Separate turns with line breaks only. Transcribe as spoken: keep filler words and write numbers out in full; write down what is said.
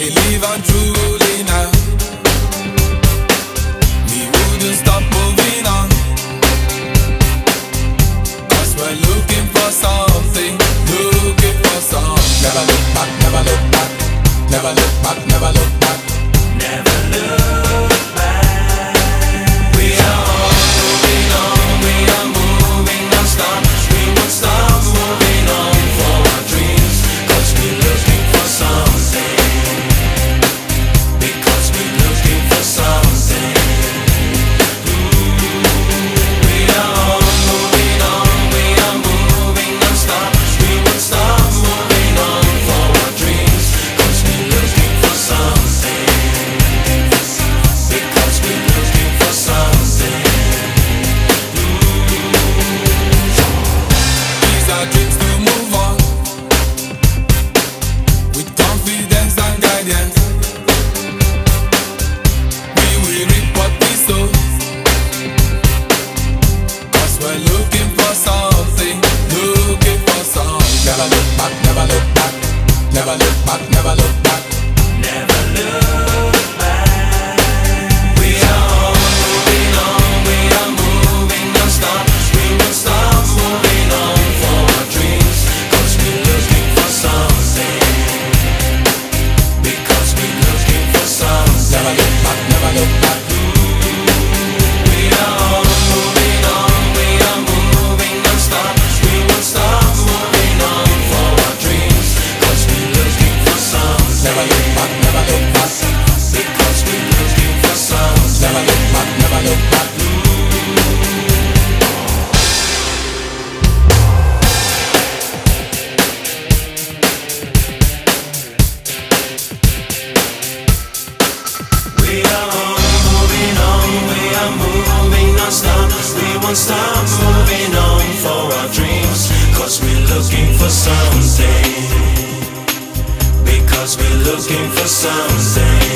believe I'm truly now. We wouldn't stop moving on, 'cause we're looking for something, looking for something. Never look back, never look back, never look back, never look back,
never look back.
We are all moving on, we are moving non-stop. We won't stop moving on for our dreams, 'cause we're looking for something, because we're looking for something. We are all moving on, we are moving non-stop. We won't stop moving on for our dreams, 'cause we're looking for something, because we're looking for something. These are dreams to move on, with confidence and guidance. We will reap what we sow, 'cause we're looking for something, looking for something. Never look back, never look back, never look back, never look back,
Never look back.
We are all moving on, we are moving non-stop. We won't stop moving on for our dreams, 'cause we're looking for something, because we're looking for something. Never look back, never look back. We are all moving on, we are moving non-stop. We won't stop moving on for our dreams, 'cause we're looking for something. Never look back, never look back, because we're looking for something. Never look back, never look back.
We are all moving on, we are moving non-stop. We won't stop moving on for our dreams, 'cause we're looking for something, because we're looking for something.